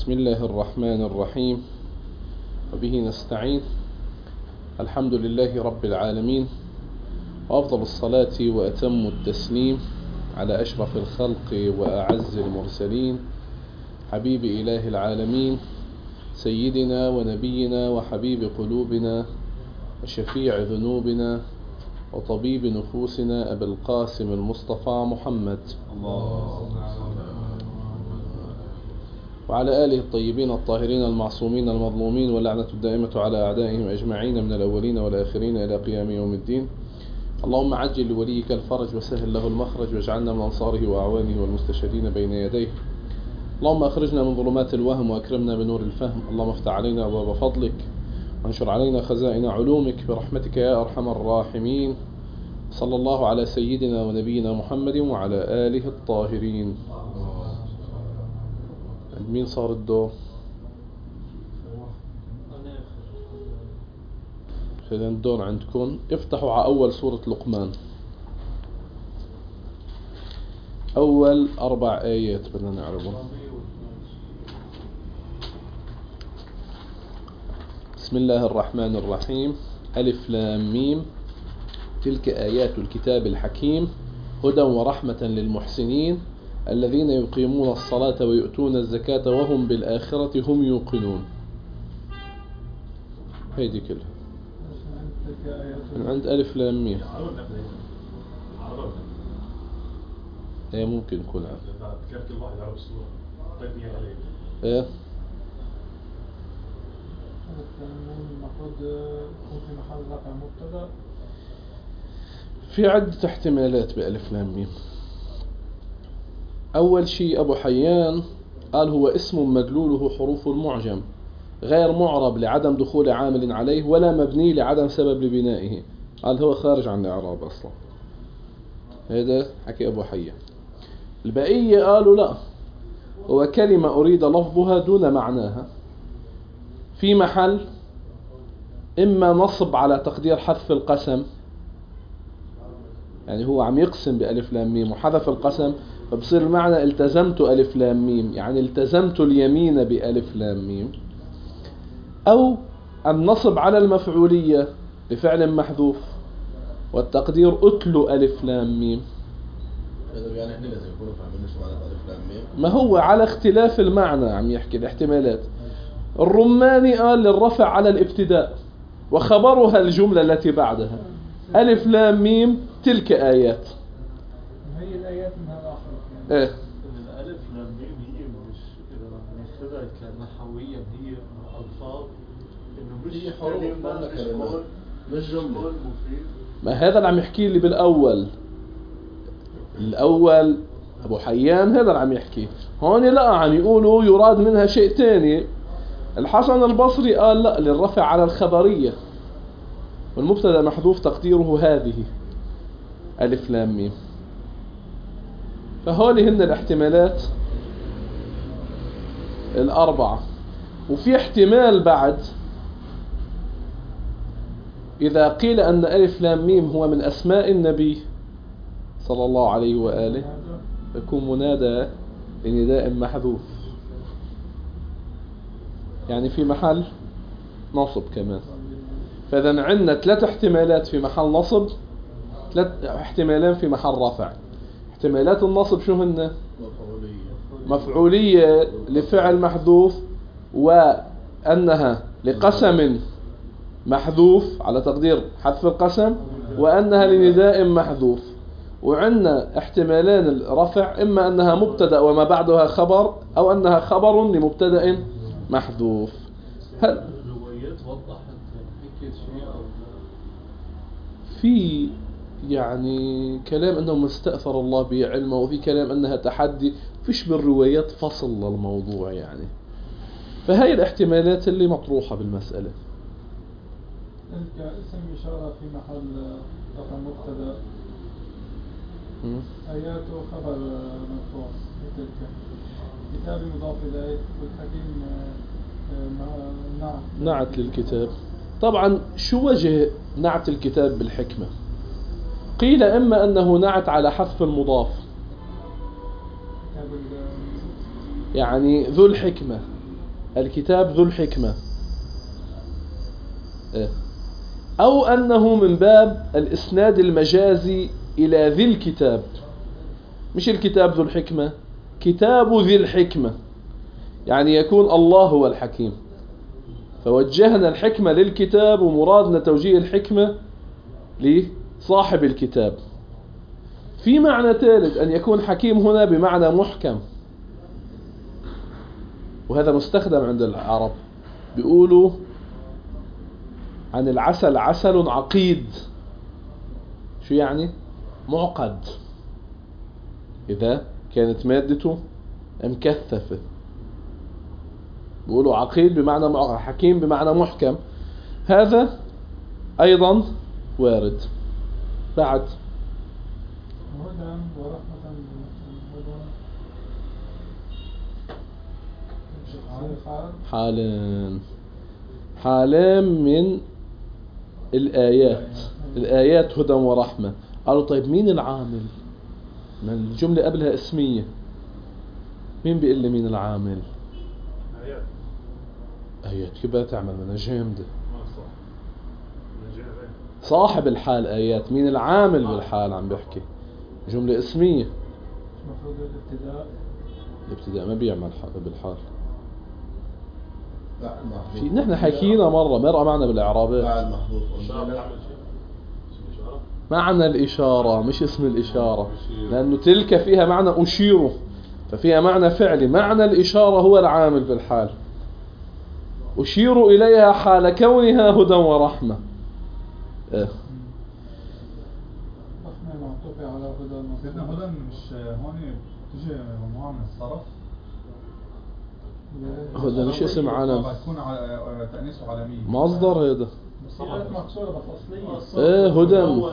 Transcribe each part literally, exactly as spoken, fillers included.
بسم الله الرحمن الرحيم، وبه نستعين. الحمد لله رب العالمين، وأفضل الصلاة وأتم التسليم على أشرف الخلق وأعز المرسلين، حبيب إله العالمين، سيدنا ونبينا وحبيب قلوبنا وشفيع ذنوبنا وطبيب نفوسنا أبي القاسم المصطفى محمد وعلى آله الطيبين الطاهرين المعصومين المظلومين، واللعنة الدائمة على أعدائهم أجمعين من الأولين والآخرين إلى قيام يوم الدين. اللهم عجل لوليك الفرج وسهل له المخرج، واجعلنا من أنصاره وأعوانه والمستشهدين بين يديه. اللهم أخرجنا من ظلمات الوهم وأكرمنا بنور الفهم. اللهم افتح علينا أبواب فضلك وانشر علينا خزائن علومك برحمتك يا أرحم الراحمين. صلى الله على سيدنا ونبينا محمد وعلى آله الطاهرين. عند مين صار الدور؟ خلينا الدور عندكم. افتحوا على أول سورة لقمان، أول أربع آيات بدنا نعرفهم. بسم الله الرحمن الرحيم. ألف لام ميم، تلك آيات الكتاب الحكيم، هدى ورحمة للمحسنين الذين يقيمون الصلاة ويؤتون الزكاة وهم بالآخرة هم يوقنون. هيدي كلها من عند ألف لام ميم. ايه ممكن يكون عام. ايه في عدة احتمالات بألف لام ميم. أول شيء أبو حيان قال هو اسم مدلوله حروف المعجم، غير معرب لعدم دخول عامل عليه ولا مبني لعدم سبب لبنائه. قال هو خارج عن الإعراب أصلا. هذا حكي أبو حيان. البقية قالوا لا، هو كلمة أريد لفظها دون معناها، في محل إما نصب على تقدير حذف القسم، يعني هو عم يقسم بألف لام ميم وحذف القسم، فبصير المعنى التزمت ألف لام ميم، يعني التزمت اليمين بألف لام ميم. أو النصب على المفعولية بفعل محذوف والتقدير أتلو ألف لام ميم. يعني احنا لازم يكونوا فاهمين شو معنى ألف لام ميم. ما هو على اختلاف المعنى عم يحكي الاحتمالات. الرماني قال للرفع على الابتداء وخبرها الجملة التي بعدها. ألف لام ميم تلك آيات، هي الآيات من هذا الآخر. ايه الألف لام ميم هي مش إذا ناخذها كنحويا هي ألفاظ، إنه مش هي حروف ولا كلمات مش جملة. ما هذا اللي عم يحكي لي بالأول. الأول أبو حيان هذا اللي عم يحكي. هون لا، عم يقولوا يراد منها شيء تاني. الحسن البصري قال لا، للرفع على الخبرية والمبتدا محذوف تقديره هذه ألف لام ميم. فهولي هن الاحتمالات الأربعة. وفي احتمال بعد إذا قيل أن ألف لام ميم هو من أسماء النبي صلى الله عليه وآله، يكون منادى لنداء محذوف، يعني في محل نصب كمان. فإذا عندنا ثلاث احتمالات في محل نصب، ثلاث احتمالين في محل رفع. احتمالات النصب شو هن؟ مفعولية لفعل محذوف، وأنها لقسم محذوف على تقدير حذف القسم، وأنها لنداء محذوف. وعندنا احتمالين الرفع، إما أنها مبتدأ وما بعدها خبر، أو أنها خبر لمبتدأ محذوف. هل الروايات وضحت حكيت شيء أو في يعني كلام أنه مستأثر الله بعلمه، وفي كلام أنها تحدي، فيش بالروايات فصل للموضوع يعني. فهي الاحتمالات اللي مطروحة بالمسألة. تلك اسم إشارة في محل رقم مبتدأ، آياته خبر مرفوع. تلك كتاب مضاف إليه، والحكيم نعت نعت للكتاب. طبعا شو وجه نعت الكتاب بالحكمة؟ قيل إما أنه نعت على حذف المضاف، يعني ذو الحكمة، الكتاب ذو الحكمة، أو أنه من باب الإسناد المجازي إلى ذي الكتاب، مش الكتاب ذو الحكمة، كتاب ذي الحكمة، يعني يكون الله هو الحكيم، فوجهنا الحكمة للكتاب ومرادنا توجيه الحكمة لصاحب الكتاب. في معنى ثالث أن يكون حكيم هنا بمعنى محكم، وهذا مستخدم عند العرب، بيقولوا عن العسل عسل عقيد. شو يعني؟ معقد، إذا كانت مادته مكثفة. بيقولوا عقيد بمعنى معقد، حكيم بمعنى محكم. هذا أيضا وارد. بعد هدى ورحمة حالان حالان من الآيات. الآيات هدى ورحمة. قالوا طيب مين العامل؟ ما الجملة قبلها اسمية، مين بيقول لي مين العامل؟ آيات. آيات كيف بدها تعمل منها جامدة؟ ما صح. صاحب الحال آيات، مين العامل بالحال عم بيحكي؟ جملة اسمية. المفروض الابتداء. الابتداء ما بيعمل بالحال. لا في نحن حكينا مرة مرة معنا بالإعرابات. لا المحذوف معنى الإشارة مش اسم الإشارة، لأنه تلك فيها معنى أشيره، ففيها معنى فعلي. معنى الإشارة هو العامل في الحال. أشير إليها حال كونها هدى ورحمة. إيه. رحمة معطوفة على هدى. سيدنا هدى مش هون بتجي مجموعة من الصرف؟ هدى مش اسم علم، بتكون على تأنيسه عالمية، مصدر هذا. صيغة مكسورة بس أصلية. ايه هدى.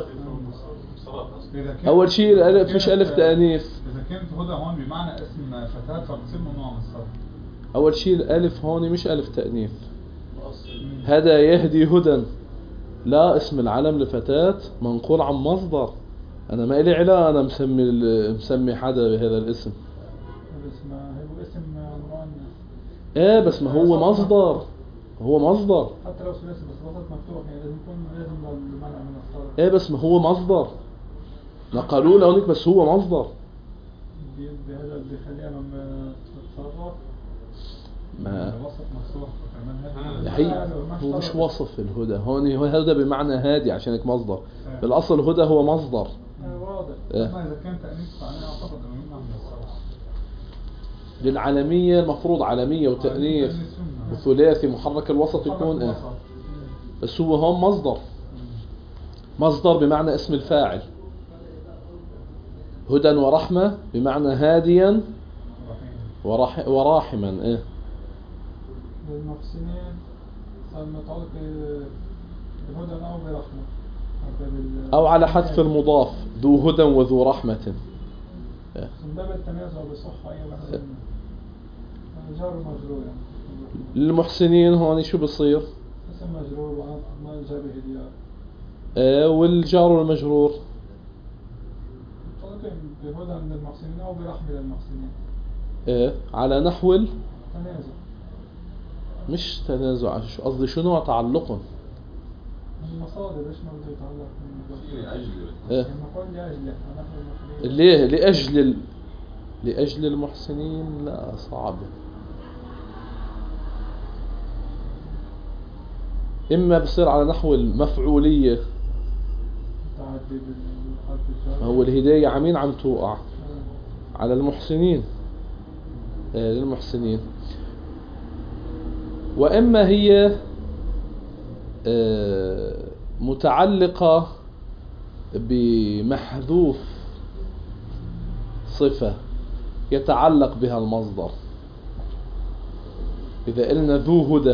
أول شيء الألف مش ألف تأنيث. إذا كانت هدى هون بمعنى اسم فتاة فبتصير ممنوع من الصرف. أول شيء الألف هون مش ألف تأنيث. هدى يهدي هدى، لا اسم العلم لفتاة منقول عن مصدر. أنا ما إلي علاقة أنا مسمي مسمي حدا بهذا الاسم. الاسم هو اسم مؤنث. إيه بس ما هو مصدر، هو مصدر. حتى لو ثلاثي بس وسط مفتوح، يعني لازم يكون لازم المنع من الصرف. إيه بس ما هو مصدر، نقلوا له هونيك بس هو مصدر. بهذا اللي بيخليها لما تتصرف ما وسط مفتوح كمان. هي هو مش وصف الهدى هون، هو هدى بمعنى هادي عشان هيك مصدر. بالأصل هدى هو مصدر. واضح. إيه. أما إذا كان تأنيس فأنا أعتقد إنه يمنع من الصرف. للعالمية المفروض عالمية وتأنيث وثلاثي محرك الوسط يكون إيه، بس هو هون مصدر. مصدر بمعنى اسم الفاعل. هدى ورحمة بمعنى هاديا ورح وراحما. إيه للمحسنين صار متعلق بهدى أو برحمة أو على حذف المضاف، ذو هدى وذو رحمة. إيه. من باب التمييز بصحة أي واحد منهم. جار ومجرور يعني. للمحسنين هون شو بصير؟ اسم مجرور وما جابه الياء. إيه والجار والمجرور متعلق بهدى للمحسنين أو برحمة للمحسنين. إيه على نحو ال... تنازع. مش تنازع، شو قصدي شو نوع تعلق؟ المصادر ايش ما بده يتعلق لأجل إيه؟ المقول لأجله نحن المحسنين. ليه لأجل ال... لأجل المحسنين؟ لا صعب. إما بصير على نحو المفعولية، تعدي بالحرف الجر. هو الهداية عمين عم توقع على المحسنين. إيه للمحسنين. وإما هي متعلقة بمحذوف صفة يتعلق بها المصدر. إذا قلنا ذو هدى،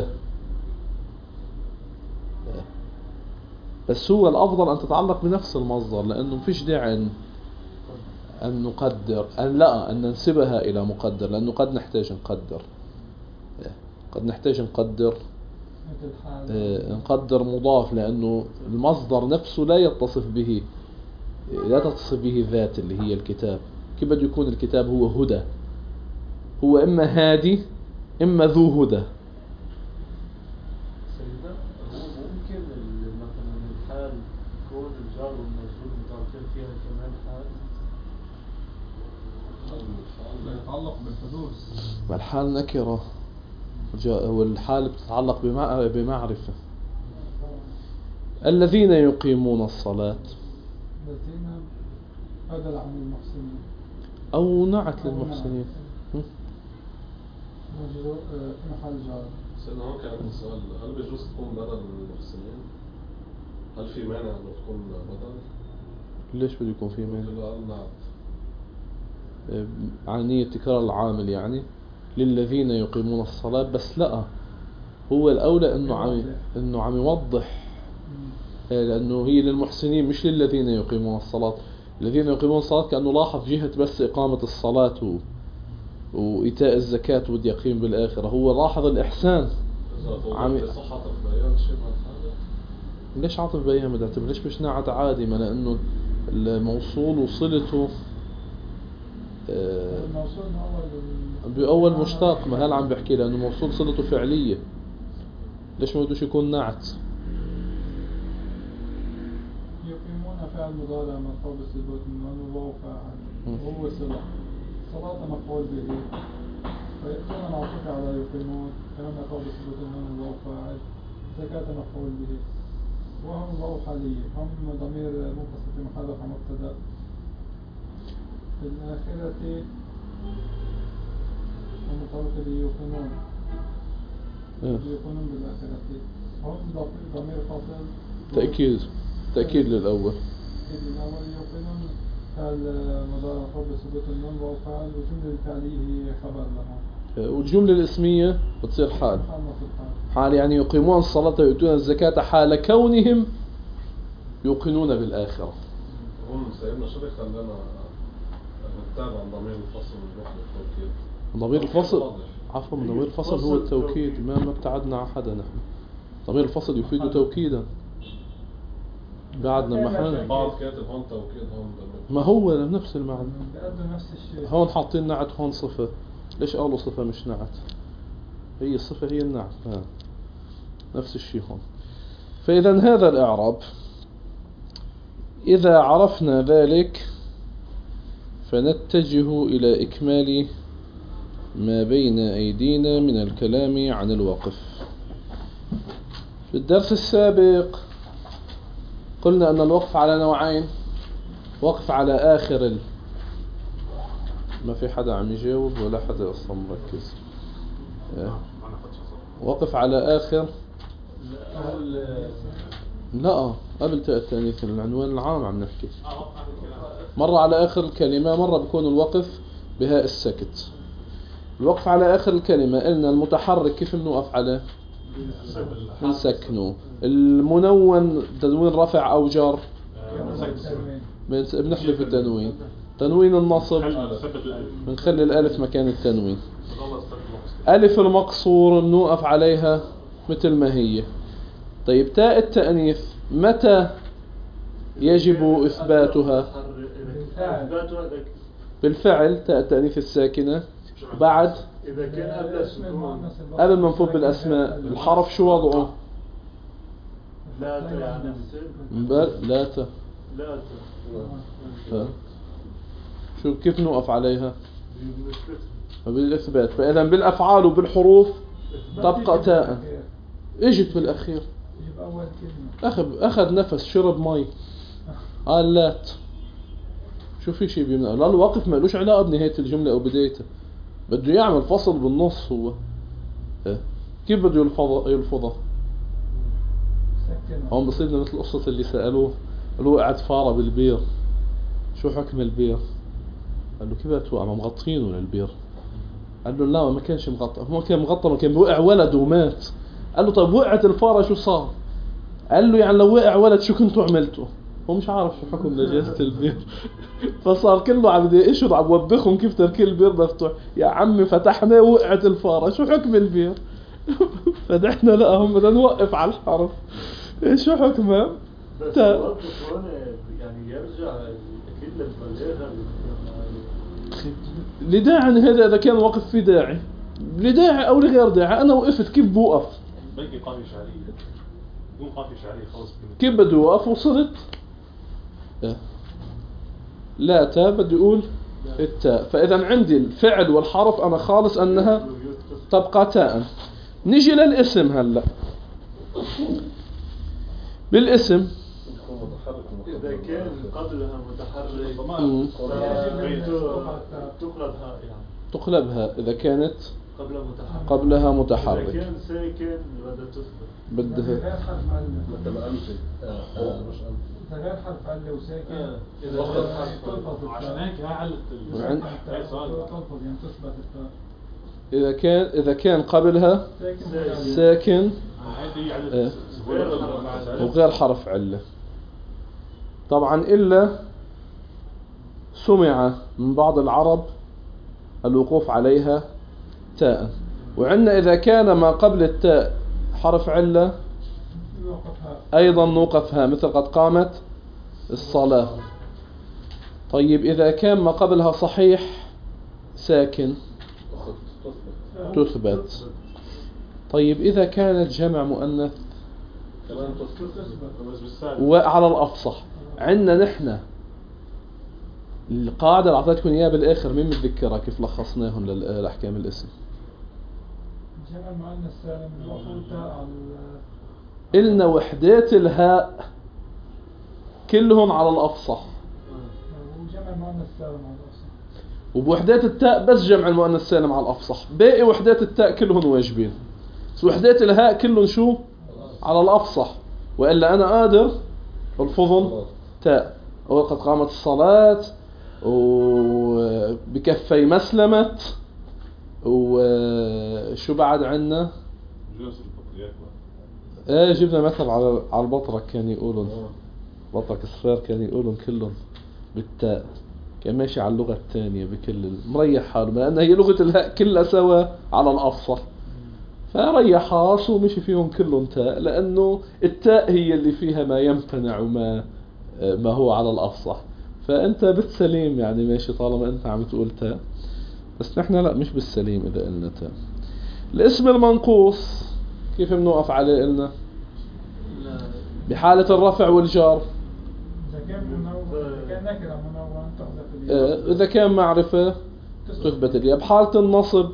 بس هو الأفضل أن تتعلق بنفس المصدر، لأنه مفيش داعي أن أن نقدر أن لا أن ننسبها إلى مقدر، لأنه قد نحتاج نقدر قد نحتاج نقدر نقدر مضاف، لأنه المصدر نفسه لا يتصف به لا تتصف به ذات اللي هي الكتاب. كيف بده يكون الكتاب هو هدى؟ هو إما هادي إما ذو هدى. فيها كمان حال يتعلق بالحدوث. والحال نكرة جاء- والحال بتتعلق بمع- بمعرفة. الذين يقيمون الصلاة الذين بدل عن المحسنين أو نعت للمحسنين. م? مجرور آه، في محل جار. سيدنا هو كان عندي سؤال، هل بيجوز تكون بدل المحسنين؟ هل في مانع انه تكون بدل؟ ليش بده يكون في مانع؟ مثل قال نعت. عن نية تكرار العامل يعني للذين يقيمون الصلاة، بس لا، هو الأولى إنه عم إنه عم يوضح، لأنه هي للمحسنين مش للذين يقيمون الصلاة. الذين يقيمون الصلاة كأنه لاحظ جهة بس إقامة الصلاة و... وإيتاء الزكاة ودي يقيم بالآخرة، هو لاحظ الإحسان. إذا عم- طولت بصحة بيان شيء من هذا؟ ليش عاطف بيها مدعتم؟ ليش مش نعت عادي؟ ما لأنه الموصول وصلته آه، الموصول من أول بأول مشتاق، ما هل عم بحكي لأنه موصول صلته فعلية، ليش ما بدوش يكون نعت؟ يقيمون فعل مضارع مرفوع بثبوت النون وواو فاعل وهو صلة. صلاة مفعول به، فيأتون معطوف على يقيمون كان مرفوع بثبوت النون وواو فاعل، زكاة مفعول به، وهم واو حالية، هم ضمير منفصل في محل رفع مبتدأ. في الآخرة هم متعلق به يقيمون آه. يقيمون بالآخرة، هم ض- ضمير فاصل تأكيد تأكيد للأول. الأول يوقنون فعل مضارع مرفوع بثبوت النون وهو فعل، والجملة الفعلية هي خبر لها. والجملة الاسمية بتصير حال. حال مفعول حال. حال يعني يقيمون الصلاة ويؤتون الزكاة حال كونهم يوقنون بالآخرة. هم سيدنا شو اللي خلانا نبتعد عن ضمير الفصل ونروح للتوكيد؟ ضمير الفصل واضح. عفوا ضمير الفصل هو التوكيد، ما ما ابتعدنا عن حدا نحن. ضمير الفصل يفيد توكيدا. بعدنا محل بعض كاتب هون توكيد هون ضمير. ما هو نفس المعنى. بيأدوا نفس الشيء. هون حاطين نعت هون صفة، ليش قالوا صفة مش نعت؟ هي الصفة هي النعت. ها. نفس الشيء هون. فإذا هذا الإعراب، إذا عرفنا ذلك فنتجه إلى إكمال ما بين أيدينا من الكلام عن الوقف. في الدرس السابق قلنا أن الوقف على نوعين: وقف على آخر ال... ما في حدا عم يجاوب ولا حدا أصلا مركز. آه. وقف على آخر، لا قبل تاء التأنيث، العنوان العام عم نحكي. مرة على آخر الكلمة، مرة بيكون الوقف بهاء السكت. الوقف على آخر الكلمة قلنا المتحرك كيف بنوقف عليه؟ بنسكنه. المنون تنوين رفع أو جر بنس- بنحذف التنوين. تنوين النصب بنخلي الألف مكان التنوين. ألف المقصور بنوقف عليها مثل ما هي. طيب تاء التأنيث متى يجب إثباتها؟ بالفعل تاء التأنيث الساكنة بعد إذا كان قبل السكون قبل ما نفوت بالأسماء. الحرف شو وضعه؟ لا ت يعني بل لا ت لا ت ها. شو كيف نوقف عليها؟ بالإثبات. فإذا بالأفعال وبالحروف تبقى تاء. اجت بالأخير، يجيب أول كلمة. أخذ أخذ نفس، شرب مي، قال لات. شو في شيء بيمنع؟ لا الوقف ما لوش علاقة بنهاية الجملة أو بدايتها، بده يعمل فصل بالنص. هو ها. كيف بده يلفظ يلفظها؟ سكنها. هون بصيرنا مثل قصة اللي سألوه، قالوا وقعت فارة بالبير، شو حكم البير؟ قال له كيف توقع؟ ما مغطينه للبير. قال له لا ما كانش مغطى، هو كان مغطى، ما كان بوقع ولد ومات. قال له طيب وقعت الفارة شو صار؟ قال له يعني لو وقع ولد شو كنتوا عملتوا؟ هو مش عارف شو حكم نجاسة البير. فصار كله عم بده ايش عم وبخهم كيف تركين البير مفتوح. يا عمي فتحناه وقعت الفارة، شو حكم البير؟ فنحن لا هم بدنا نوقف على الحرف. شو حكمه؟ بس تا- الوقف هون يعني يرجع أكيد للبلاغة لداعي هذا إذا كان وقف في داعي، لداعي أو لغير داعي. أنا وقفت كيف بوقف؟ بلقي قافية شعرية بدون قافية شعرية خالص. كيف بده يوقف؟ وصلت. إيه. لا تاء بدي أقول التاء. فإذا عندي الفعل والحرف أنا خالص أنها تبقى تاء. نيجي للاسم هلأ. بالاسم إذا كان قبلها متحرك تقلبها يعني تقلبها إذا كانت قبلها متحرك قبلها إذا متحرك كان ساكن بدها تثبت بدها غير حرف علة. مثل ألفي آه مش ألفي. إذا غير حرف علة وساكن إذا آه، غير حرف تلفظ عشان التاء. هيك هاي علة وعند- تلفظ يعني تثبت التاء. إذا كان إذا كان قبلها ساكن ساكن هذه إيه. علة غير حرف وغير حرف علة. طبعا إلا سمع من بعض العرب الوقوف عليها تاء. وعندنا إذا كان ما قبل التاء حرف علة يوقفها. أيضا نوقفها مثل قد قامت الصلاة. طيب إذا كان ما قبلها صحيح ساكن تثبت. طيب إذا كانت جمع مؤنث كمان تثبت. بس بالسالب وعلى الأفصح عندنا نحن القاعدة اللي أعطيتكم إياها بالآخر مين متذكرها كيف لخصناهم لل- لأحكام الاسم؟ جمع المؤنث السالم الوصول تاء على إلنا وحدات الهاء كلهم على الأفصح، وجمع المؤنث السالم على الأصل. وبوحدات التاء بس جمع المؤنث السالم على الأفصح. باقي وحدات التاء كلهم واجبين، بس وحدات الهاء كلهم شو؟ على الأفصح. وإلا أنا قادر الفظن تاء وقد قامت الصلاة وبكفي مسلمت وشو بعد عنا؟ ايه جبنا مثل على على البطرك كان يقولون بطرك الصغير كان يقولون كلهم بالتاء، كان ماشي على اللغة الثانية بكل مريح حاله لأن هي لغة الهاء كلها سوا على الأفصح، فريح راسه ومشي فيهم كلهم تاء لأنه التاء هي اللي فيها ما يمتنع وما ما هو على الأفصح. فأنت بالسليم يعني ماشي طالما أنت عم تقول تاء، بس نحن لا مش بالسليم إذا قلنا تاء. الاسم المنقوص كيف بنوقف عليه قلنا؟ بحالة الرفع والجار. إذا كان منون إذا كان نكرة منون تحذف الياء. آه، إذا كان معرفة تثبت الياء. بحالة النصب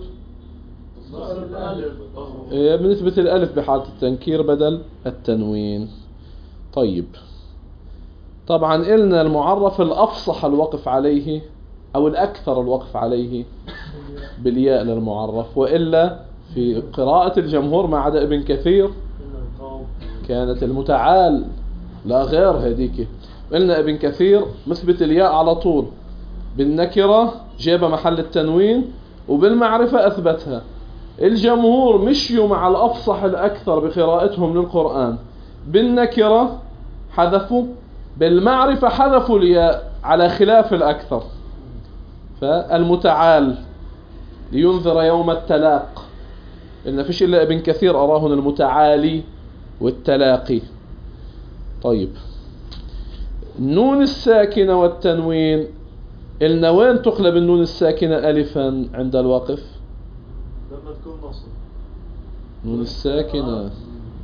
آه، بنثبت الألف بحالة التنكير بدل التنوين. طيب طبعا قلنا المعرف الأفصح الوقف عليه أو الأكثر الوقف عليه بالياء للمعرف، وإلا في قراءة الجمهور ما عدا ابن كثير كانت المتعال لا غير هديك. قلنا ابن كثير مثبت الياء على طول، بالنكرة جاب محل التنوين وبالمعرفة أثبتها. الجمهور مشيوا مع الأفصح الأكثر بقراءتهم للقرآن، بالنكرة حذفوا، بالمعرفة حذفوا الياء على خلاف الأكثر. فالمتعال لينذر يوم التلاق، إن فيش إلا ابن كثير أراهن المتعالي والتلاقي. طيب النون الساكنة والتنوين قلنا وين تقلب النون الساكنة ألفا عند الوقف؟ لما تكون نصب. نون الساكنة إذا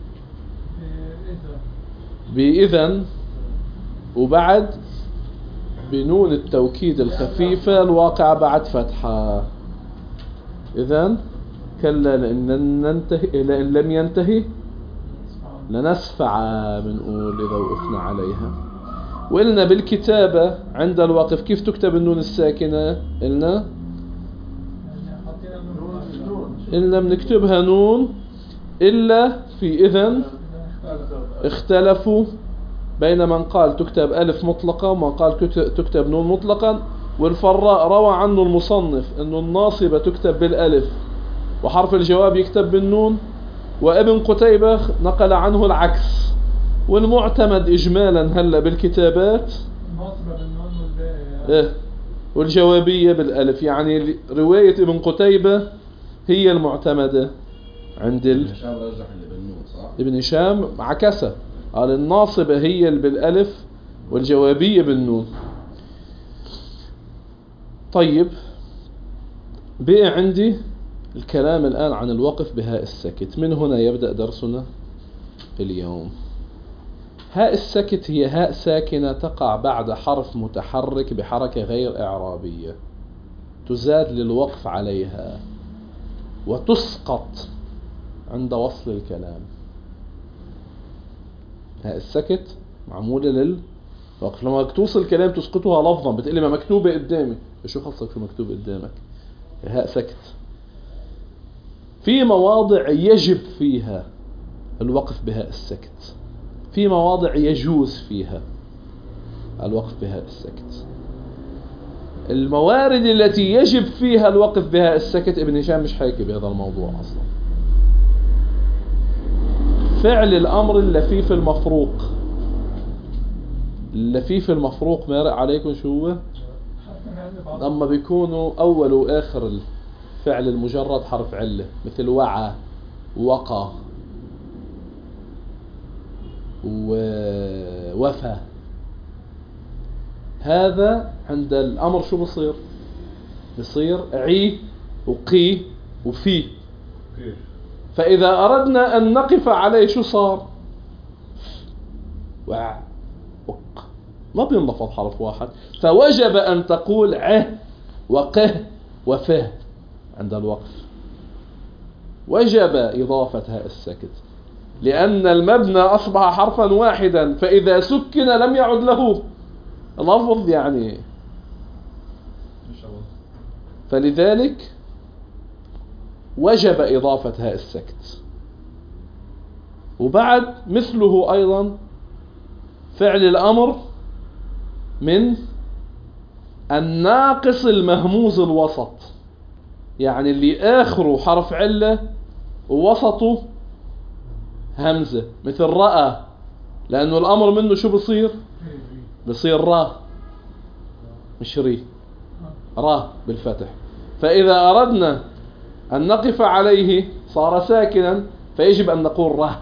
بإذن، وبعد بنون التوكيد الخفيفة الواقعة بعد فتحة. إذن كلا لأن ننتهي لأن لم ينتهي لنسفع بنقول إذا وقفنا عليها. وقلنا بالكتابة عند الوقف كيف تكتب النون الساكنة؟ قلنا حطينا النون قلنا بنكتبها نون إلا في إذن اختلفوا بين من قال تكتب ألف مطلقة ومن قال تكتب نون مطلقا. والفراء روى عنه المصنف أنه الناصبة تكتب بالألف وحرف الجواب يكتب بالنون، وابن قتيبة نقل عنه العكس. والمعتمد إجمالا هلا بالكتابات الناصبة بالنون والباقي إيه والجوابية بالألف، يعني رواية ابن قتيبة هي المعتمدة عند ال... هشام رجح اللي بالنون صح؟ ابن هشام عكسه، قال الناصبة هي اللي بالألف والجوابية بالنون. طيب بقى عندي الكلام الآن عن الوقف بهاء السكت. من هنا يبدأ درسنا اليوم. هاء السكت هي هاء ساكنة تقع بعد حرف متحرك بحركة غير إعرابية، تزاد للوقف عليها وتسقط عند وصل الكلام. هاء السكت معمولة للوقف. لما توصل الكلام تسقطها لفظا، بتقلي ما مكتوبة قدامي، شو خلصك شو مكتوب قدامك؟ هاء سكت. في مواضع يجب فيها الوقف بهاء السكت، في مواضع يجوز فيها الوقف بهاء السكت. الموارد التي يجب فيها الوقف بهاء السكت ابن هشام مش حاكي بهذا الموضوع أصلا. فعل الأمر اللفيف المفروق، اللفيف المفروق مارق عليكم شو هو؟ لما بيكونوا أول وآخر الفعل المجرد حرف علة، مثل وعى، وقى، ووفى. هذا عند الأمر شو بصير؟ بصير عي وقي وفي. فإذا أردنا أن نقف عليه شو صار؟ وع وق، ما بينلفظ حرف واحد، فوجب أن تقول ع وقه وفه عند الوقف. وجب إضافة هاء السكت لأن المبنى أصبح حرفا واحدا، فإذا سكن لم يعد له لفظ يعني، فلذلك وجب إضافة هاء السكت. وبعد مثله أيضا فعل الأمر من الناقص المهموز الوسط، يعني اللي آخره حرف علة ووسطه همزة، مثل رأى، لأنه الأمر منه شو بصير؟ بصير را مش ري، را بالفتح. فإذا أردنا أن نقف عليه صار ساكنا، فيجب أن نقول را.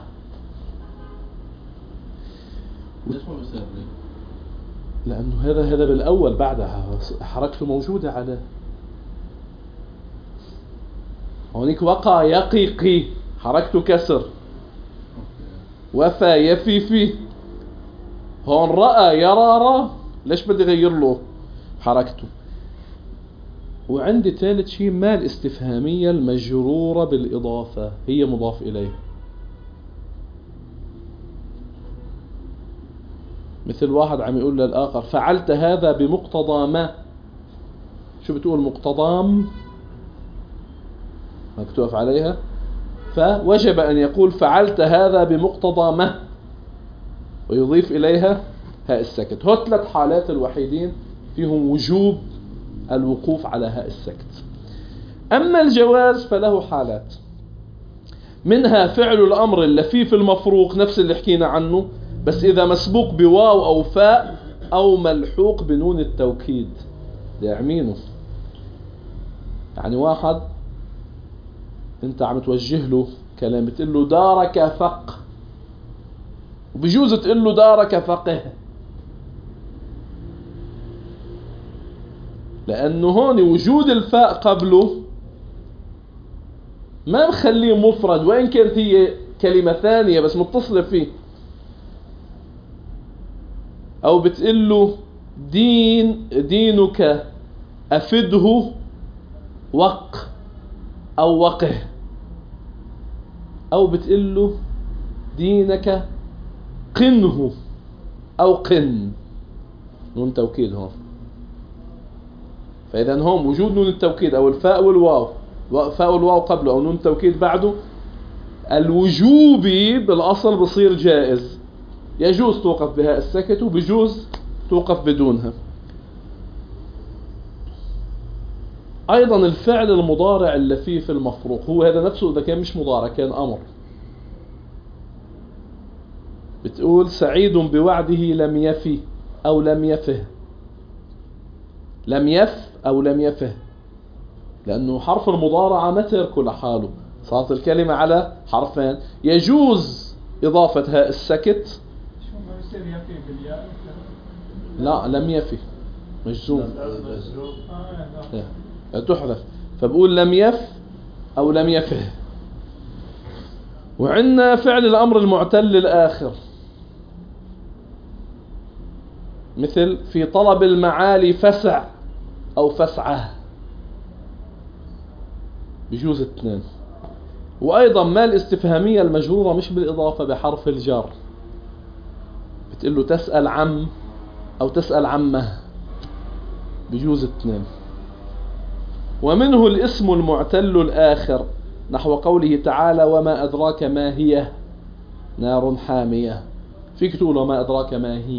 لأنه هذا هذا بالأول بعدها حركته موجودة على هونيك. وقع يقيقي حركته كسر، وفى يفي في. هون رأى يرارا، ليش بدي غير له حركته؟ وعندي ثالث شيء ما الاستفهامية المجرورة بالإضافة، هي مضاف إليه، مثل واحد عم يقول للآخر فعلت هذا بمقتضى ما. شو بتقول مقتضام؟ مكتوب عليها، فوجب أن يقول فعلت هذا بمقتضى ما ويضيف إليها هاء السكت. هو ثلاث حالات الوحيدين فيهم وجوب الوقوف على هاء السكت. أما الجواز فله حالات، منها فعل الأمر اللفيف المفروق نفس اللي حكينا عنه، بس إذا مسبوق بواو أو فاء أو ملحوق بنون التوكيد. يعمينه يعني واحد انت عم توجه له كلام، بتقول له دارك فق، وبجوز تقول له دارك فقه، لأنه هون وجود الفاء قبله ما مخليه مفرد، وإن كانت هي كلمة ثانية بس متصلة فيه. أو بتقول له دين دينك أفده وق أو وقه، أو بتقول له دينك قنه أو قن، نون توكيد هون. فإذا هون وجود نون التوكيد أو الفاء والواو، فاء والواو قبله أو نون التوكيد بعده، الوجوبي بالأصل بصير جائز، يجوز توقف بها السكت وبجوز توقف بدونها. أيضا الفعل المضارع اللفيف المفروق هو هذا نفسه إذا كان مش مضارع كان أمر. بتقول سعيد بوعده لم يفي أو لم يفه، لم يف أو لم يفه، لأنه حرف المضارعة ما تركه لحاله، صارت الكلمة على حرفين. يجوز إضافة هاء السكت. شو ما بيصير يفي بالياء؟ لا لم يفي مجزوم آه تحذف، فبقول لم يف أو لم يفه. وعندنا فعل الأمر المعتل الآخر مثل في طلب المعالي فسع أو فسعه، بجوز اثنين. وأيضا ما الاستفهامية المجرورة مش بالإضافة بحرف الجر، بتقول له تسأل عم أو تسأل عمه، بجوز اثنين. ومنه الاسم المعتل الآخر نحو قوله تعالى وما أدراك ما هي نار حامية، فيك تقول وما أدراك ما هي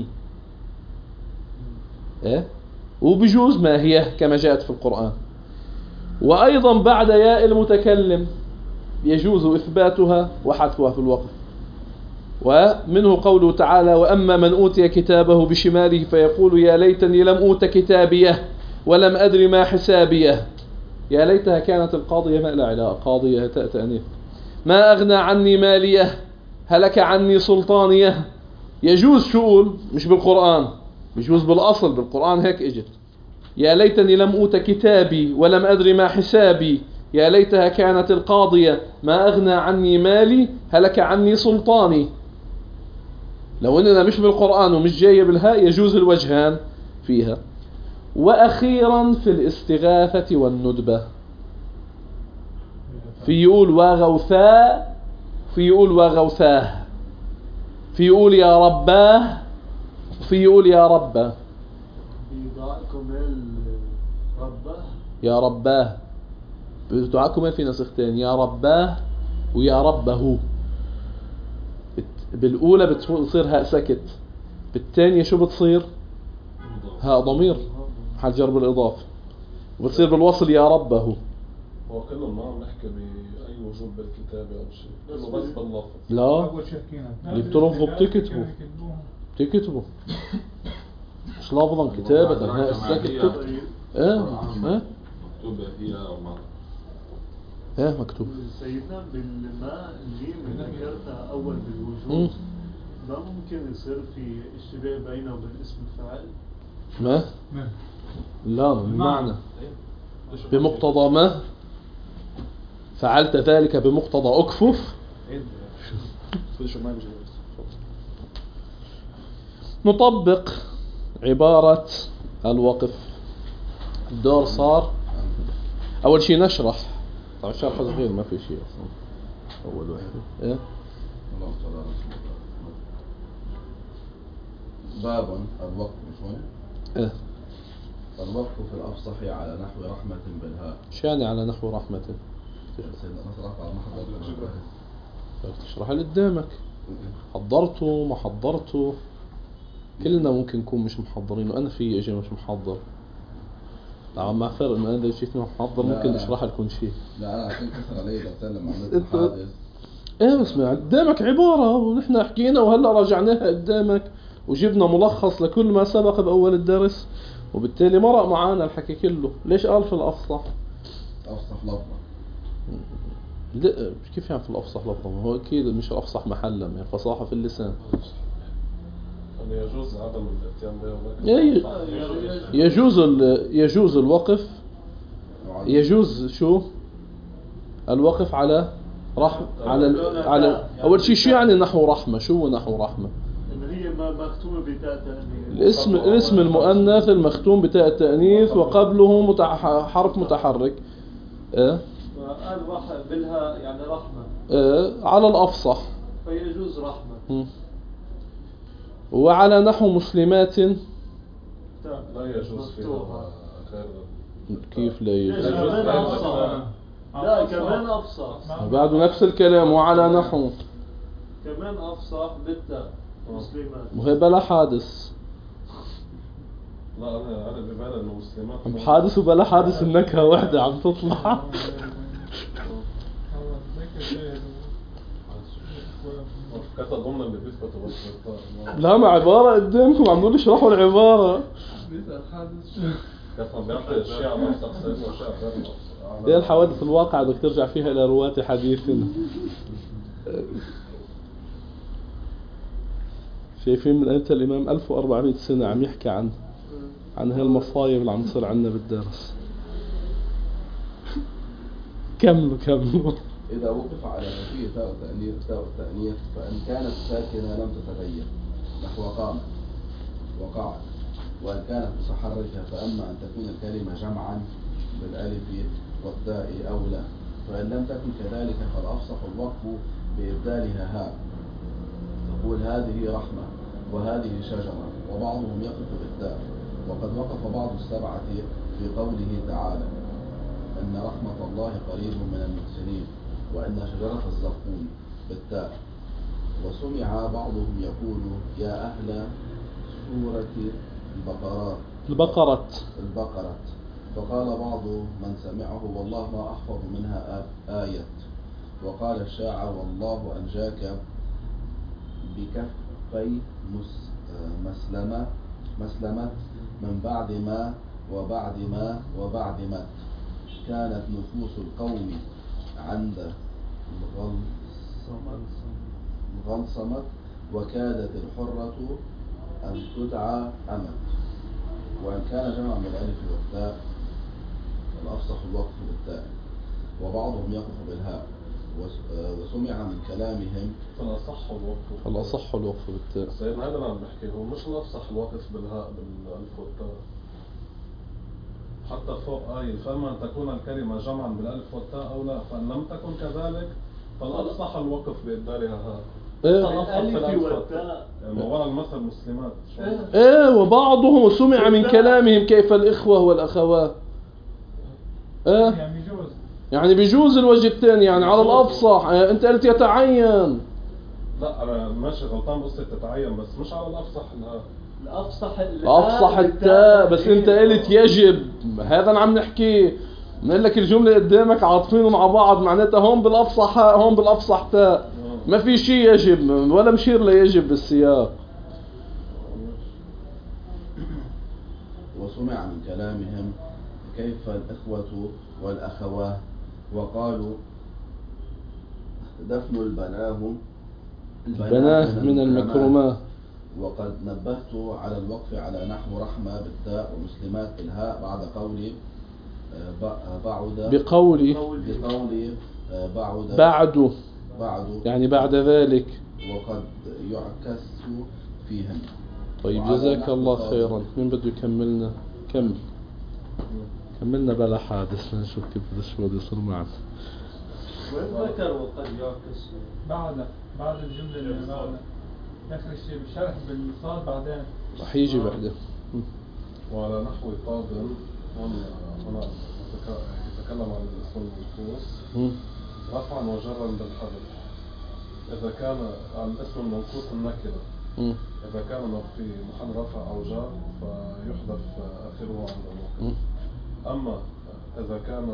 إيه؟ وبجوز ما هي كما جاءت في القرآن. وأيضا بعد ياء المتكلم يجوز إثباتها وحذفها في الوقف. ومنه قوله تعالى وأما من أوتي كتابه بشماله فيقول يا ليتني لم أوت كتابيه ولم أدر ما حسابيه، يا ليتها كانت القاضية، ما لا علاقة قاضية تاء تأنيث. ما أغنى عني ماليه هلك عني سلطانيه، يجوز شؤول مش بالقرآن، يجوز بالأصل بالقرآن هيك اجت يا ليتني لم أوت كتابي ولم أدر ما حسابي، يا ليتها كانت القاضية ما أغنى عني مالي هلك عني سلطاني. لو أننا مش بالقرآن ومش جاية بالهاء يجوز الوجهان فيها. وأخيرا في الاستغاثة والندبة، في يقول وغوثاء، في يقول وغوثاه، في يقول يا رباه، في يقول يا ربه. بدعاءكم رباه يا رباه بدعاءكم في نسختين يا رباه ويا ربه. بالأولى بتصير هاء سكت، بالثانية شو بتصير؟ هاء ضمير حال جرب الإضافة، وبتصير بالوصل يا ربه. هو كله ما عم نحكي بأي وجوب بالكتابة أو شيء، كله بس باللفظ. لا أول شيء حكينا اللي بتلفظوا بتكتبوا بتكتبوا مش لفظا كتابة هاء السكت تكتب. ايه ايه مكتوبة هي أو ما ايه مكتوب. سيدنا بالماء الجيم اللي ذكرتها أول بالوجود، ما ممكن يصير في اشتباه بينه وبين اسم الفاعل؟ ما لا بمعنى بمقتضى ما فعلت ذلك بمقتضى أكفف. نطبق عبارة الوقف. الدور صار أول شيء نشرح، طبعا شرح صغير ما في شيء أصلا. أول واحد إيه؟ باب الوقف شوي. إيه؟ الوقف في الأفصح على نحو رحمة بالهاء. شاني على نحو رحمة. سيدنا نصر بعد ما حضرت تشرح اللي قدامك، حضرته ما حضرته، كلنا ممكن نكون مش محضرين، وأنا في أجي مش محضر. طبعا مع فرق إنه أنا جيت محضر ممكن أشرح لكم شيء. لا أنا عشان كسر علي بتكلم عن الحادث. إيه بس ما قدامك عبارة ونحن حكينا وهلا راجعناها قدامك وجبنا ملخص لكل ما سبق بأول الدرس، وبالتالي مرق معانا الحكي كله. ليش قال في الأفصح؟ أفصح لفظة. لا كيف يعني في الأفصح لفظا؟ هو أكيد مش الأفصح محلا، يعني فصاحة في اللسان. يعني يجوز عدم الاتيان به. يجوز يجوز الوقف، يجوز شو؟ الوقف على رحم على على أول شيء شو يعني نحو رحمة؟ شو نحو رحمة؟ إن هي مختومة بتاء تأنيث. الاسم الاسم المؤنث المختوم بتاء التأنيث وقبله متح حرف متحرك. إيه؟ قال رحمة بالها يعني رحمة. إيه على الأفصح. فيجوز رحمة. وعلى نحو مسلمات لا يجوز فيها غير. كيف لا يجوز؟ لا كمان أفصح. بعده نفس الكلام وعلى نحو. كمان أفصح بالتاء مسلمات. وهي بلا حادث. لا أنا أنا ببالي إنه مسلمات. عم حادث وبلا حادث النكهة واحدة عم تطلع. كانت ضمن اللي بيثبتوا بس. لا ما عبارة قدامكم عم نقول اشرحوا العبارة. كانت بيعطي أشياء ما تقصد وأشياء غير. هي الحوادث الواقعة بدك ترجع فيها إلى رواة حديثنا. شايفين من أنت الإمام ألف وأربعمائة سنة عم يحكي عن عن هالمصايب اللي عم تصير عنا بالدرس. كملوا كملوا. إذا وقف على ما فيه تاء التأنيث تاء التأنيث فإن كانت ساكنة لم تتغير نحو قامت وقعت وإن كانت متحركة فأما أن تكون الكلمة جمعا بالألف والتاء أو لا، فإن لم تكن كذلك فالأفصح الوقف بإبدالها هاء، تقول هذه رحمة وهذه شجرة، وبعضهم يقف بالتاء. وقد وقف بعض السبعة في قوله تعالى إن رحمة الله قريب من المحسنين، وإن شجرة الزقوم بالتاء. وسمع بعضهم يقول يا أهل سورة البقرات البقرة البقرة فقال بعض من سمعه والله ما أحفظ منها آية. وقال الشاعر والله أنجاك بكفي مسلمة مسلمة من بعد ما وبعد ما وبعد ما كانت نفوس القوم عند غلصمت وكادت الحرة أن تدعى أمت. وإن كان جمع من الألف والتاء الأفصح الوقف بالتاء، وبعضهم يقف بالهاء. وسمع من كلامهم فالأصح الوقف الأصح الوقف بالتاء. سيدنا هذا اللي عم بحكي، هو مش الأفصح الوقف بالهاء بالألف والتاء، حتى فوق آية فأما أن تكون الكلمة جمعا بالألف والتاء أو لا، فإن لم تكن كذلك فالأصح الوقف بإبدالها هاء. الألف والتاء ورا المثل مسلمات. ايه وبعضهم سمع من كلامهم كيف الإخوة والأخوات. ايه يعني يجوز يعني بيجوز الوجه الثاني، يعني على الأفصح. اه انت قلت يتعين. لا أنا ماشي غلطان بقصة تتعين، بس مش على الأفصح الهاء. الأفصح الأفصح التاء، بس انت قلت يجب. هذا أنا عم نحكي بنقول لك الجملة قدامك عاطفين مع بعض، معناتها هون بالأفصح هاء هون بالأفصح تاء، ما في شيء يجب ولا مشير ليجب بالسياق. وسمع من كلامهم كيف الإخوة والأخوات، وقالوا دفن البناه البناه من المكرمات. وقد نبهت على الوقف على نحو رحمة بالتاء ومسلمات بالهاء بعد قولي بعد بقولي بقولي بعد بعد بعد يعني بعد ذلك، وقد يعكس فيهم. طيب جزاك الله خيرا. مين بده يكملنا؟ كمل كملنا بلا حادث نشوف كيف شو بده يصير معنا. وين ذكر وقد يعكس؟ بعد بعد الجملة اللي بعدها آخر شيء بالشرح بالصاد بعدين رح يجي بعده. وعلى نحو طاب هون هنا يتكلم عن الاسم المنقوص رفعا وجرا بالحذف. إذا كان الاسم المنقوص النكرة إذا كان في محل رفع أو جر فيحذف آخره عند الوقف. أما إذا كان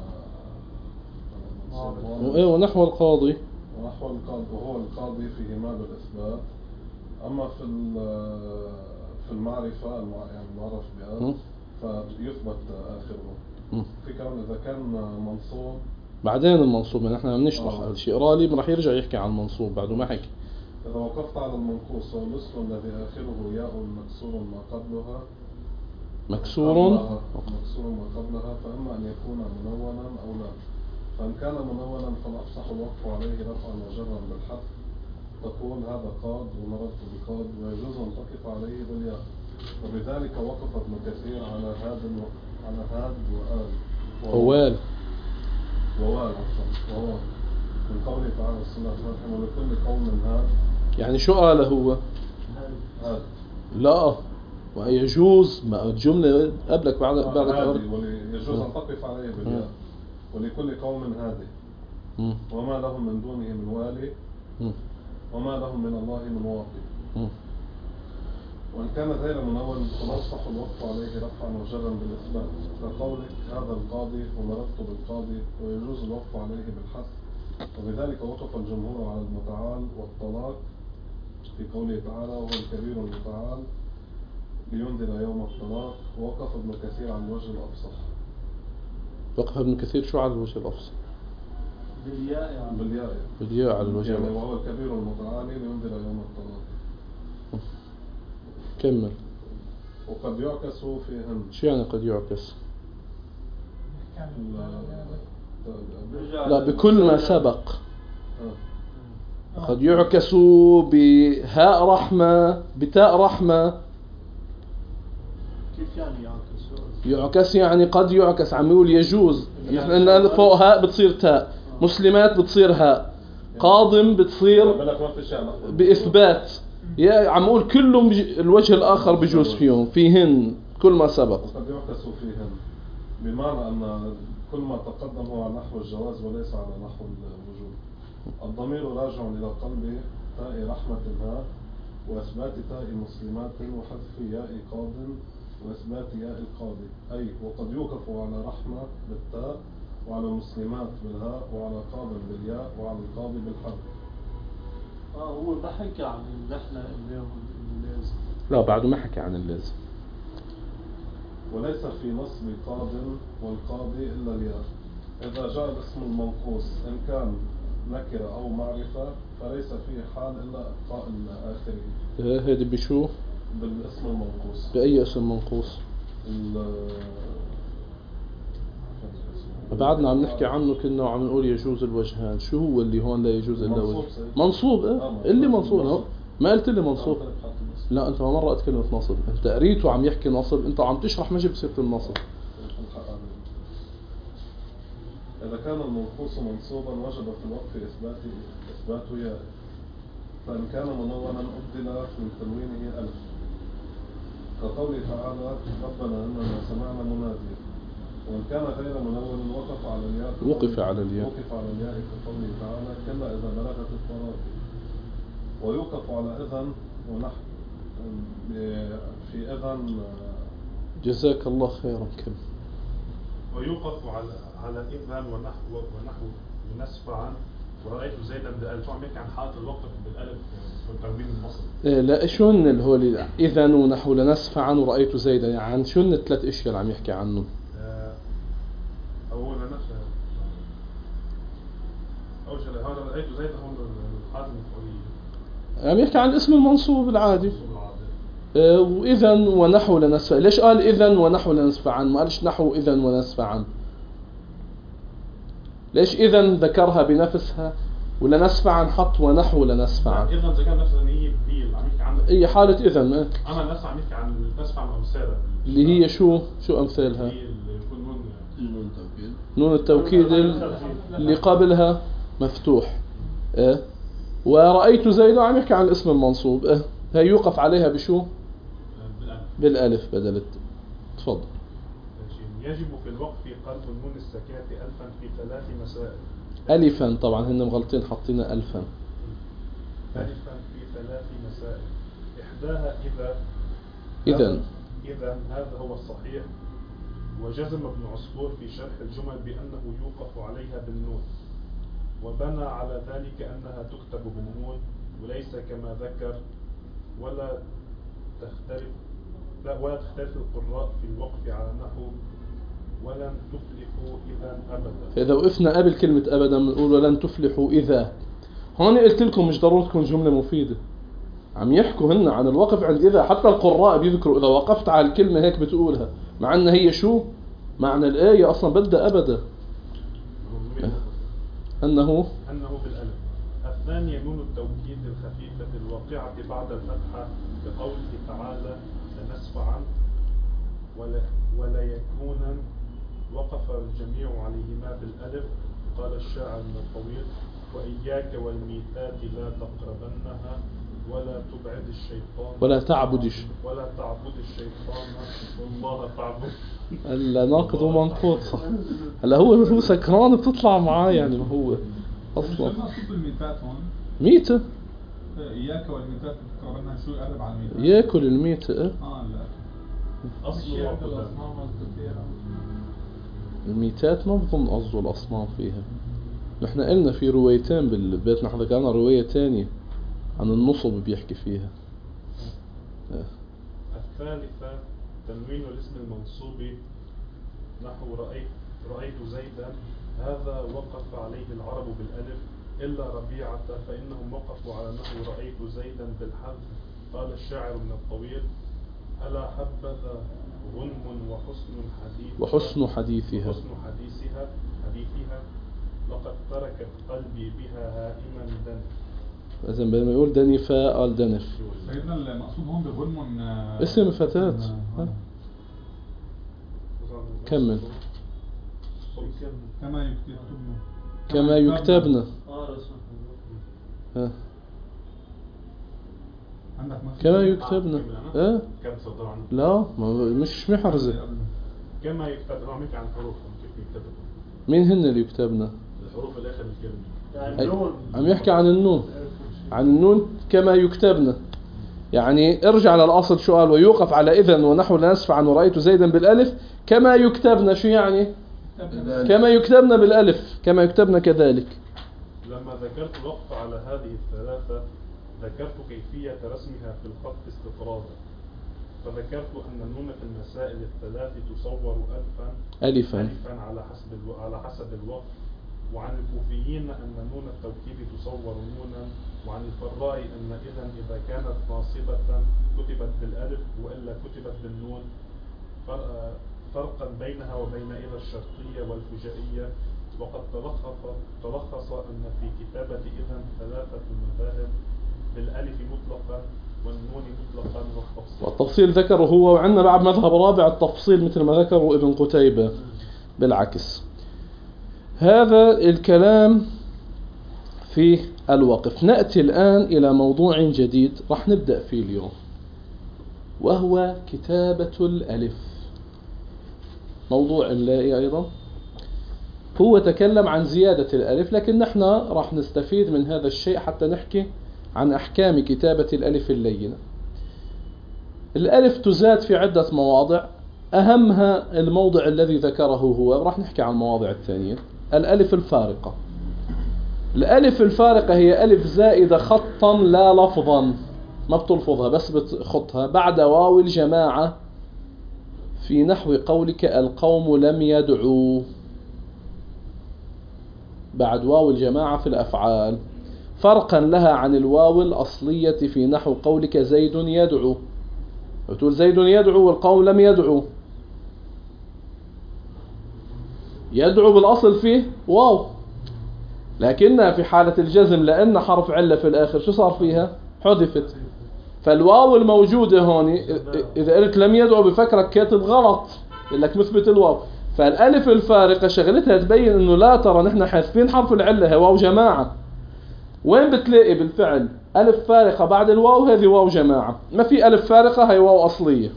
ونحو القاضي ونحو القاضي وهو القاضي فيه ما بالإثبات. أما في في المعرفة يعني المعرف بها فيثبت آخره. في كمان إذا كان منصوب بعدين المنصوب، يعني احنا بنشرح هذا الشيء. رالي راح يرجع يحكي عن المنصوب بعده ما حكي. إذا وقفت على المنقوص والاسم الذي آخره ياء مكسور ما قبلها مكسور مكسور ما قبلها فإما أن يكون منونا أو لا. فإن كان منونا فالأفصح الوقف عليه رفعا وجرا بالحذف. تقول هذا قاد ومررت بقاد، ويجوز أن تقف عليه بالياء. وبذلك وقف ابن كثير على هاد على هاد وآل ووال ووال وهو من قوله تعالى الصلاة والسلام ولكل قوم هاد. يعني شو قال هو؟ هاد لا ويجوز ما الجملة قبلك بعد بعد هادي ويجوز أن تقف عليه بالياء. ولكل قوم هادي وما لهم من دونه من والي وما لهم من الله من واقي. وإن كان غير منون فنصح الوقف عليه رفعا وجرا بالإثبات كقولك هذا القاضي ومررت بالقاضي. ويجوز الوقف عليه بالحذف. وبذلك وقف الجمهور على المتعال والطلاق في قوله تعالى وهو الكبير المتعال لينذر يوم الطلاق. ووقف ابن كثير عن الوجه الأفصح. وقف ابن كثير شو على الوجه الأفصح؟ بالياء يعني بالياء بالياء على الوجه يعني وهو الكبير المتعالي لينذر يوم الطلاق. كمل. وقد يعكس فيهن. شو يعني قد يعكس؟ لا, لا بكل ما سبق. قد يعكس بهاء رحمة بتاء رحمة كيف يعني يعكس؟ يعكس يعني قد يعكس، عم يقول يجوز. نحن قلنا فوق هاء بتصير تاء، مسلمات بتصير هاء، قاضم بتصير بإثبات. يا عم أقول كلهم الوجه الآخر بجوز فيهم فيهن كل ما سبق. وقد يعكس فيهن بمعنى أن كل ما تقدم هو على نحو الجواز وليس على نحو الوجوب. الضمير راجع إلى قلب تاء رحمة ها وإثبات تاء مسلمات وحذف ياء قاض وإثبات ياء القاضي. أي وقد يوقف على رحمة بالتاء وعلى مسلمات بالهاء وعلى قاض بالياء وعلى القاضي بالحرف. اه هو بحكي عن اللي احنا قلناه اللازم. لا بعده ما حكي عن اللازم. وليس في نصب قاض والقاضي إلا الياء. إذا جاء الاسم المنقوص إن كان نكرة أو معرفة فليس فيه حال إلا إبقاء الآخر. هذا بشو؟ بالاسم المنقوص. بأي اسم منقوص؟ بعدنا عم نحكي عنه كنا وعم نقول يجوز الوجهان. شو هو اللي هون لا يجوز إلا وجه؟ منصوب. اه اللي منصوب. ما قلت لي منصوب؟ لا أنت ما مرة كلمة نصب، أنت قريته عم يحكي نصب، أنت عم تشرح ما جبت سيرة النصب. إذا كان المنقوص منصوبا وجب في الوقف إثبات إثبات ياء، فإن كان منونا أبدل من تنوينه ألف، كقوله تعالى ربنا إننا سمعنا مناديا. وإن كان غير منون وقف على الياء وقف على الياء وقف على الياء كقوله تعالى كلا إذا بلغت التراقي. ويوقف على إذن ونحو في إذن. جزاك الله خيرا. كم ويوقف على على إذن ونحو ونحو بنسفعا ورأيت زيدا بالألف. عم يحكي عن حالة الوقف بالألف والتنوين المصري. لا شو هن الهول إذن ونحو لنسفعا ورأيت زيدا، يعني شو هن الثلاث أشياء اللي عم يحكي عنه؟ أولا نفسه أول شيء هذا رأيت زيدا هون الحالة المفعولية. عم يحكي عن الاسم المنصوب العادي. آه وإذن ونحو لنسفعا. ليش قال إذن ونحو لنسفعا ما قالش نحو إذن ونسفعا؟ ليش إذن ذكرها بنفسها ولنسفعا حط ونحو لنسفعا؟ إذن ذكر نفسها إن هي هي عم يحكي عنها. هي حالة إذن. آه. أنا نفسي عم يحكي عن نسفعا وأمثالها. اللي هي شو شو أمثالها؟ هي اللي يكون نون نون التوكيد. نون التوكيد اللي قبلها مفتوح. اه ورأيت زيد عم يحكي عن الاسم المنصوب. اه هي يوقف عليها بشو؟ بالألف بدل. تفضل. يجب في الوقف قلب النون الساكنة ألفا في ثلاث مسائل. ألفا طبعا هن مغلطين حاطين ألفا. ألفا في ثلاث مسائل. إحداها إذا إذن إذا هذا هو الصحيح. وجزم ابن عصفور في شرح الجمل بأنه يوقف عليها بالنون، وبنى على ذلك أنها تكتب بالنون وليس كما ذكر ولا تختلف لا ولا تختلف القراء في الوقف على نحو ولن تفلحوا إذا أبدا. إذا وقفنا قبل كلمة أبدا بنقول ولن تفلحوا إذا. هون قلت لكم مش ضروري تكون جملة مفيدة، عم يحكوا هن عن الوقف عند إذا. حتى القراء بيذكروا إذا وقفت على الكلمة هيك بتقولها، مع أن هي شو معنى الآية أصلا بدأ أبدا أنه أنه بالألف. الثانية نون التوكيد الخفيفة الواقعة بعد الفتحة بقوله تعالى لنسفعا ولا, ولا يكونا وقف الجميع عليهما بالألف. قال الشاعر من الطويل وإياك والميتات لا تقربنها ولا تبعد الشيطان ولا تعبدش ولا تعبد الشيطان والله تعبد. هلا ناقض ومنقوض صح. هلا هو هو سكران بتطلع معاه يعني. ما هو اصلا شو مقصود بالميتات هون؟ ميتة. اياك والميتات تقربنها شو قرب على الميتات؟ ياكل الميتة. اه اه لا أصل الأصنام كثيرة. الميتات ما بظن قصده الأصنام فيها. نحن قلنا في روايتين بالبيت، نحن ذكرنا رواية تانية عن النصب بيحكي فيها. آه. الثالثة تنوين الاسم المنصوب نحو رأيت رأيت زيدا. هذا وقف عليه العرب بالألف إلا ربيعة فإنهم وقفوا على نحو رأيت زيدا بالحذف. قال الشاعر من الطويل ألا حبذا غنم وحسن حديث وحسن حديثها وحسن حديثها حديثها لقد تركت قلبي بها هائما دنف. إذا لما يقول دنفا قال دنف. سيدنا المقصود هون بغنم اسم فتاة. آه. كمل. كما يكتبنا كما يكتبنا. ها. عندك كما يكتبنا. اه لا ما مش محرزة. كما يكتبنا عم يحكي عن حروفهم كيف يكتبوا. مين هن اللي يكتبنا؟ الحروف الاخر الكلمة. النون. عم يحكي عن النون. عن النون كما يكتبنا. يعني ارجع للأصل شو قال ويوقف على إذن ونحو لا نسفع عنه رأيت زيدا بالألف كما يكتبنا. شو يعني؟ كما يكتبنا بالألف كما يكتبنا كذلك. لما ذكرت الوقف على هذه الثلاثة ذكرت كيفية رسمها في الخط استطرادا، فذكرت أن النون في المسائل الثلاث تصور ألفا ألفا, ألفا على حسب الو... على حسب الوقف، وعن الكوفيين أن نون التوكيد تصور نونا، وعن الفراء أن إذن إذا كانت ناصبة كتبت بالألف وإلا كتبت بالنون، فرقا بينها وبين إذا الشرطية والفجائية. وقد تلخص تلخص أن في كتابة إذن ثلاثة مذاهب بالألف مطلقا والنون مطلقا والتفصيل. والتفصيل ذكره هو، وعندنا بعد مذهب رابع التفصيل مثل ما ذكره ابن قتيبة بالعكس. هذا الكلام في الوقف. نأتي الآن إلى موضوع جديد راح نبدأ فيه اليوم، وهو كتابة الألف. موضوع إملائي أيضا. هو تكلم عن زيادة الألف، لكن نحن راح نستفيد من هذا الشيء حتى نحكي عن أحكام كتابة الألف اللينة. الألف تزاد في عدة مواضع، أهمها الموضع الذي ذكره هو، راح نحكي عن المواضع الثانية. الألف الفارقة. الألف الفارقة هي ألف زائدة خطا لا لفظا، ما بتلفظها بس بتخطها بعد واو الجماعة في نحو قولك القوم لم يدعوا، بعد واو الجماعة في الأفعال، فرقا لها عن الواو الأصلية في نحو قولك زيد يدعو. بتقول زيد يدعو والقوم لم يدعوا، يدعو بالأصل فيه واو، لكنها في حالة الجزم لأن حرف علة في الآخر شو صار فيها؟ حذفت. فالواو الموجودة هون إذا قلت لم يدعو بفكرك كاتب غلط، يقول لك مثبت الواو. فالألف الفارقة شغلتها تبين إنه لا ترى نحن حذفين حرف العلة، هي واو جماعة. وين بتلاقي بالفعل ألف فارقة بعد الواو؟ هذه واو جماعة. ما في ألف فارقة، هي واو أصلية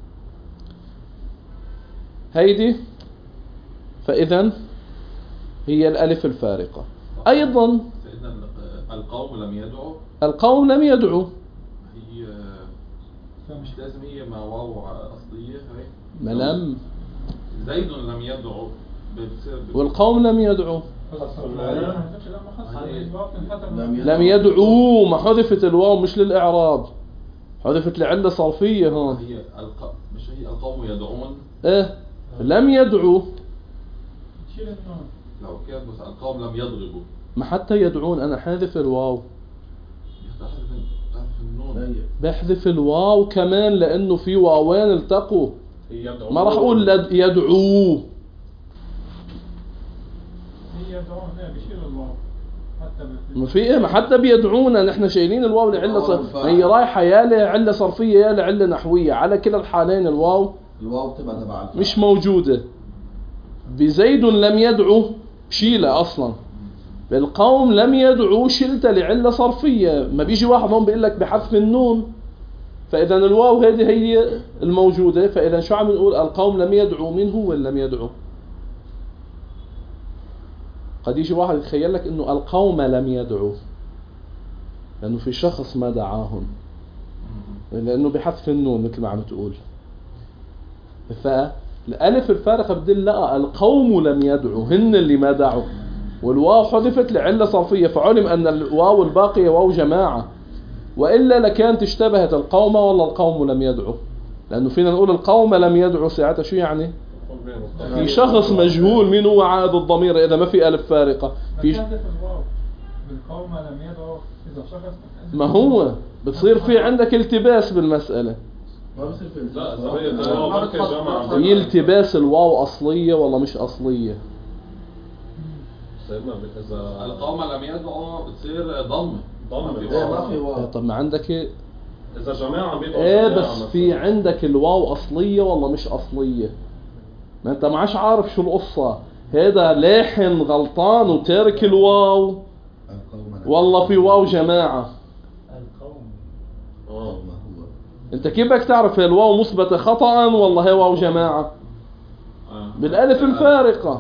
هيدي. فإذا هي الألف الفارقة. أيضا القوم لم يدعوا، القوم لم يدعوا هي مش لازم هي مع واو أصلية. هي ما لم زيد لم يدعو والقوم لم يدعوا. لم يدعوا ما حذفت الواو مش للإعراب، حذفت لعلة صرفية هون. هي الق... مش هي القوم يدعون. ايه لم يدعوا. لو كانت مثلا القوم لم يضربوا، ما حتى يدعون أنا حاذف الواو، بحذف الواو كمان لأنه في واوين التقوا. ما راح أقول يدعو. ما في إيه، ما حتى بيدعونا نحن شايلين الواو لعلة صرفية، هي رايحة يا لعلة صرفية يا لعلة نحوية. على كلا الحالين الواو الواو بتبقى تبع مش موجودة. بزيد لم يدعو شيلة أصلا، بالقوم لم يدعو شلت لعلة صرفية. ما بيجي واحد هون بيقول لك بحذف النون، فإذا الواو هذه هي الموجودة. فإذا شو عم نقول؟ القوم لم يدعو. مين هو اللي لم يدعو؟ قد يجي واحد يتخيل لك إنه القوم لم يدعو لأنه في شخص ما دعاهم، لأنه بحذف النون مثل ما عم تقول. فالألف الفارقة بدل لا، القوم لم يدعو هن اللي ما دعوا، والواو حذفت لعلة صرفية، فعلم أن الواو الباقية واو جماعة، وإلا لكانت اشتبهت القوم ولا القوم لم يدعو. لأنه فينا نقول القوم لم يدعو ساعتها شو يعني؟ في شخص مجهول مين هو عائد الضمير إذا ما في ألف فارقة. في بالقوم لم يدعو إذا شخص ما هو بتصير في عندك التباس بالمسألة. ما بصير في لا التباس الواو أصلية ولا مش أصلية. سيدنا إذا القوم لم يدعوا بتصير ضم ضم ما في واو. طب ما عندك إذا جماعة بيدعوا ايه بس في عندك الواو أصلية ولا مش أصلية؟ ما انت ما عادش عارف شو القصة، هذا لاحن غلطان وتارك الواو والله في واو جماعة. القوم اه انت كيف بدك تعرف هي الواو مثبتة خطأ والله هي واو جماعة؟ بالالف الفارقة.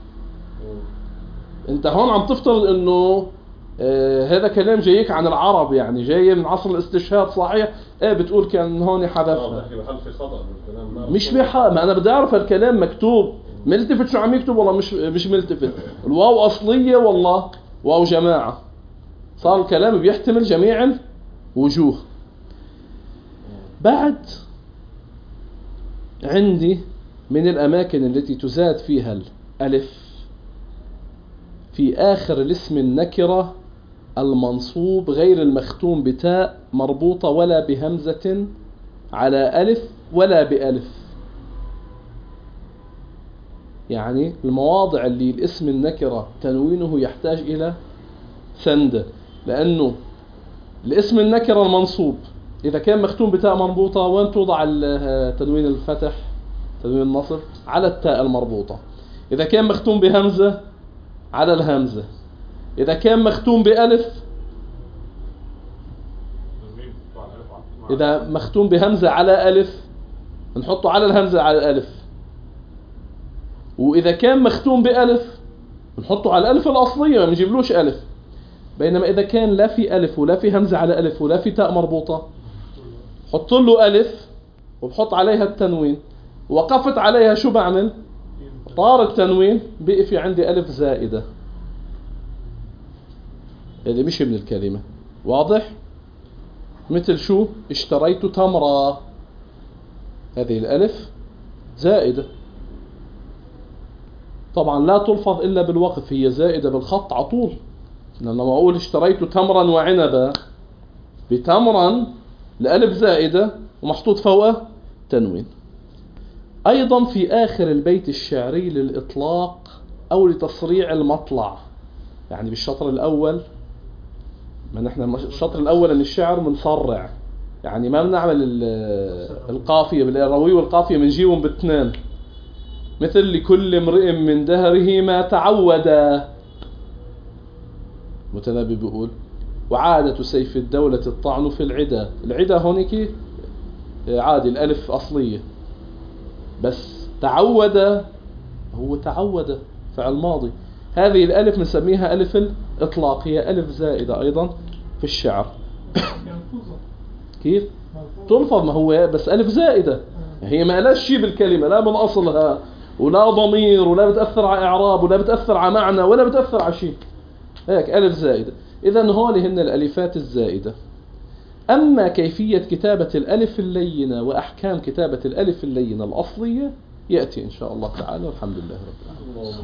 انت هون عم تفترض انه آه هذا كلام جايك عن العرب، يعني جاي من عصر الاستشهاد صحيح، ايه بتقول كان هون حذفها. هل في خطأ بالكلام؟ مش بح... ما انا بدي اعرف الكلام مكتوب ملتفت شو عم يكتب والله مش مش ملتفت، الواو اصلية والله واو جماعة، صار الكلام بيحتمل جميع الوجوه. بعد عندي من الاماكن التي تزاد فيها الالف في آخر الاسم النكرة المنصوب غير المختوم بتاء مربوطة ولا بهمزة على ألف ولا بألف. يعني المواضع اللي الاسم النكرة تنوينه يحتاج إلى سند، لأنه الاسم النكرة المنصوب إذا كان مختوم بتاء مربوطة وين توضع تنوين الفتح تنوين النصب؟ على التاء المربوطة. إذا كان مختوم بهمزة على الهمزة. إذا كان مختوم بألف، إذا مختوم بهمزة على ألف نحطه على الهمزة على الألف، وإذا كان مختوم بألف نحطه على الألف الأصلية ما نجيبلوش ألف. بينما إذا كان لا في ألف ولا في همزة على ألف ولا في تاء مربوطة حط له ألف وبحط عليها التنوين، وقفت عليها شو بعمل؟ طار التنوين بقي في عندي ألف زائدة، هذه مش من الكلمة. واضح؟ مثل شو؟ اشتريت تمرة، هذه الألف زائدة طبعا لا تلفظ إلا بالوقف، هي زائدة بالخط عطول. لما أقول اشتريت تمرا وعنبا، بتمرا الألف زائدة ومحطوط فوقه تنوين. أيضا في آخر البيت الشعري للإطلاق أو لتصريع المطلع، يعني بالشطر الأول، ما نحن الشطر الأول من الشعر منصرع، يعني ما بنعمل القافية بالروي والقافية بنجيبهم باثنين، مثل لكل امرئ من دهره ما تعود. متنبي بيقول وعادة سيف الدولة الطعن في العدا، العدا هونيك عادي الألف أصلية، بس تعود هو تعود فعل ماضي، هذه الألف نسميها ألف الإطلاق، هي ألف زائدة أيضا في الشعر. كيف؟ تلفظ، ما هو بس ألف زائدة، هي ما لها شيء بالكلمة، لا من أصلها ولا ضمير ولا بتأثر على إعراب ولا بتأثر على معنى ولا بتأثر على شيء، هيك ألف زائدة. إذن هذه هن الألفات الزائدة. أما كيفية كتابة الألف اللينة وأحكام كتابة الألف اللينة الأصلية يأتي إن شاء الله تعالى، والحمد لله رب العالمين.